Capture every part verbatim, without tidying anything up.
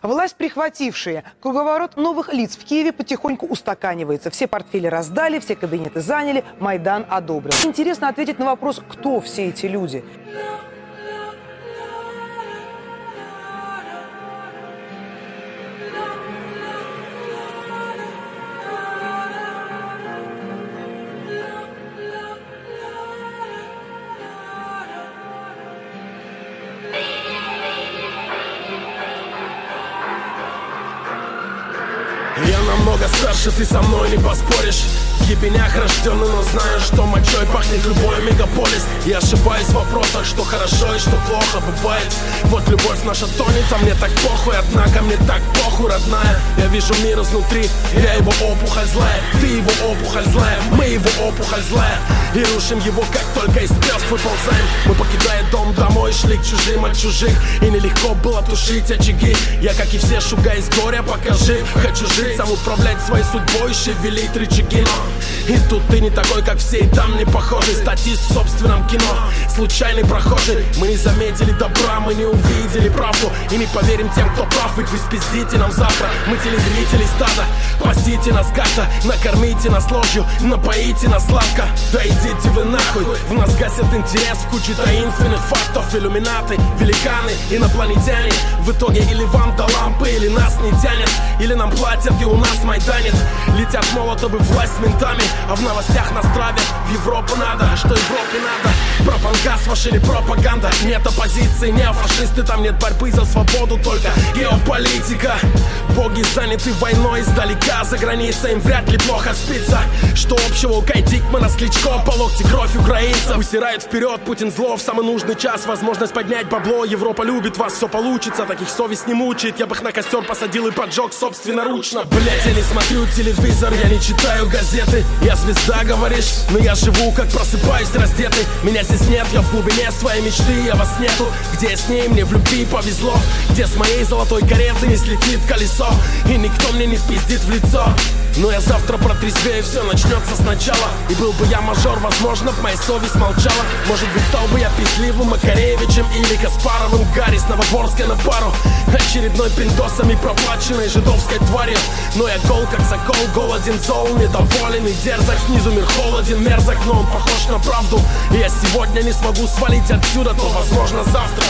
Власть прихватившие. Круговорот новых лиц в Киеве потихоньку устаканивается. Все портфели раздали, все кабинеты заняли, Майдан одобрил. Интересно ответить на вопрос, кто все эти люди. Я намного старше, ты со мной не поспоришь. В ебенях рожденный, но знаю, что мочой пахнет любой мегаполис. Я ошибаюсь в вопросах, что хорошо и что плохо бывает. Вот любовь наша тонет, а мне так похуй. Однако мне так похуй, родная. Я вижу мир изнутри, я его опухоль злая. Ты его опухоль злая, мы его опухоль злая. И рушим его, как только из звезд выползаем. Мы, покидая дом, домой шли к чужим от чужих. И нелегко было тушить очаги. Я, как и все, шугаюсь горя, пока жив. Хочу жить, сам управлять своей судьбой, шевелить рычаги. И тут ты не такой, как все, и там не похожий. Статист в собственном кино, случайный прохожий. Мы не заметили добра, мы не увидели правду. И не поверим тем, кто прав, ведь вы спиздите нам завтра. Мы телезрители стада, пасите нас как-то. Накормите нас ложью, напоите нас сладко. Да идите вы нахуй, в нас гасят интерес в куче таинственных фактов. Иллюминаты, великаны, инопланетяне. В итоге или вам до лампы, или нас не тянет. Или нам платят и у нас майданит. Летят молотовы, власть с ментами. А в новостях нас травят, в Европу надо, что Европе надо. Пропаганда ваш или пропаганда. Нет оппозиции, не фашисты. Там нет борьбы за свободу, только геополитика. Боги заняты войной издалека. За границей им вряд ли плохо спится. Что общего у Кайдикмана с Кличко? По локти кровь украинцев. Высирает вперед Путин зло в самый нужный час. Возможность поднять бабло. Европа любит вас, все получится. Таких совесть не мучает. Я бы их на костер посадил и поджег собственноручно. Блять, я не смотрю телевизор, я не читаю газеты. Я звезда, говоришь, но я живу, как просыпаюсь раздетый. Меня здесь нет, я в глубине своей мечты. Я вас нету, где я с ней, мне в любви повезло. Где с моей золотой кареты не слетит колесо. И никто мне не спиздит в лицо. Но я завтра протрезвею, все начнется сначала. И был бы я мажор, возможно, б моя совесть молчала. Может быть, стал бы я пизливым Макаревичем или Каспаровым. Гарри с Новодворской на пару. Очередной пиндосами проплаченной жидовской тварью. Но я гол, как сокол, голоден, зол, недоволен и дерзок. Снизу мир холоден, мерзок, но он похож на правду. И я сегодня не смогу свалить отсюда, то возможно завтра.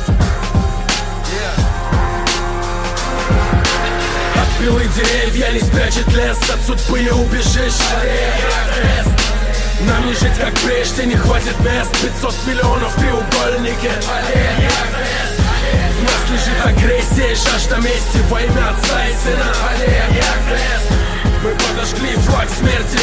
Пилы деревья не спрячет лес, от судьбы не убежишь. Нам не жить как прежде, не хватит мест. Пятьсот миллионов в треугольнике. В нас лежит агрессия и жажда мести во имя отца и сына. Мы подожгли флаг смерти.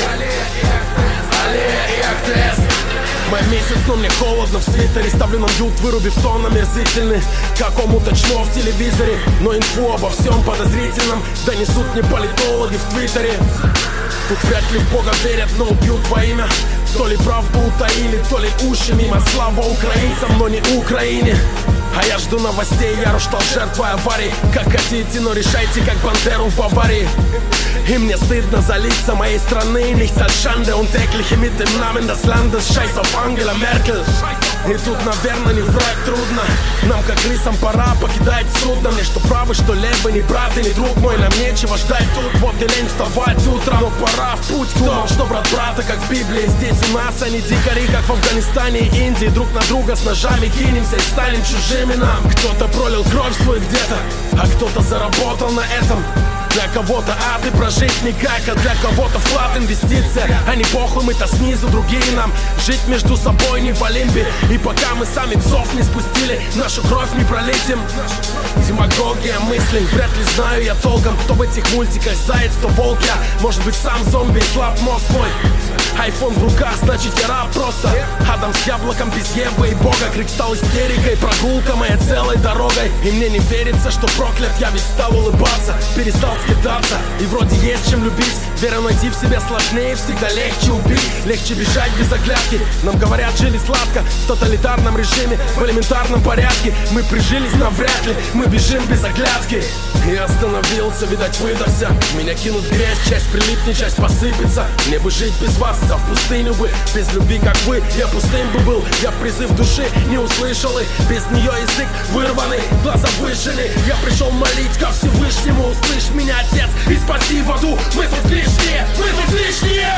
Мой месяц, но мне холодно в свитере. Ставлю нам ют, вырубив тон омерзительный. Какому-то чмо в телевизоре. Но инфу обо всем подозрительном донесут мне политологи в твиттере. Тут вряд ли в Бога верят, но убьют во имя. То ли правду утаили, то ли уши мимо. Слава украинцам, но не Украине. А я жду новостей, я стал жертвой аварий. Как хотите, но решайте, как Бандеру в Баварии. И мне стыдно за лица моей страны. Nichts als Schande und tägliche mit dem Namen des Landes. Scheiß auf Angela Merkel. И тут, наверное, не врать трудно. Нам, как лисам, пора покидать судно. Мне что правый, что левый, ни брат и ни друг мой. Нам нечего ждать тут, вот и лень вставать утром. Но пора в путь, думал, что брат брата, как в Библии. Здесь у нас они дикари, как в Афганистане и Индии. Друг на друга с ножами кинемся и станем чужими нам. Кто-то пролил кровь свою где-то, а кто-то заработал на этом. Для кого-то ад и прожить никак, а для кого-то вклад, инвестиция. А не похуй, мы-то снизу, другие нам. Жить между собой не в Олимпе. И пока мы сами псов не спустили, нашу кровь не пролетим. Демагогия мыслей, вряд ли знаю я толком, кто в этих мультиках заяц, кто волк я. Может быть сам зомби, слаб мозг мой. Айфон в руках, значит я раб просто. Адам с яблоком без Евы и Бога. Крик стал истерикой, прогулка моя целой дорогой. И мне не верится, что проклят, я ведь стал улыбаться. Перестал скидаться, и вроде есть чем любить. Веру найти в себе сложнее, всегда легче убить. Легче бежать без оглядки. Нам говорят, жили сладко в тоталитарном режиме, в элементарном порядке. Мы прижились навряд ли, мы бежим без оглядки. Я остановился, видать выдохся. Меня кинут в грязь, часть прилипнет, часть посыпется. Мне бы жить без вас, да в пустыню бы. Без любви, как вы, я пустым бы был. Я призыв души не услышал, и без нее язык вырванный. Глаза вы возвышенный. Я пришел молить ко Всевышнему, услышь меня, Отец, и спаси в аду. Мы тут лишние, мы тут лишние.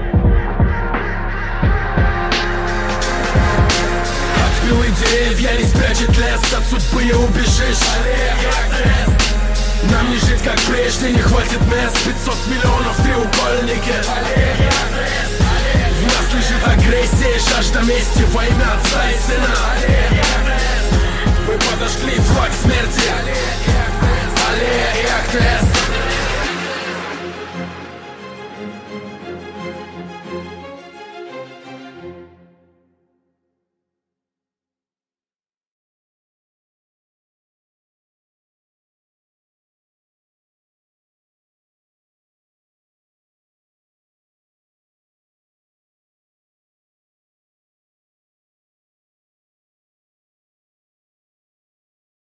От пилы деревья не спрячет лес, от судьбы не убежишь. Нам не жить как прежде, не хватит мест. Пятьсот миллионов в треугольнике. В нас лежит агрессия, жажда мести во имя Отца и Сына. Мы подошли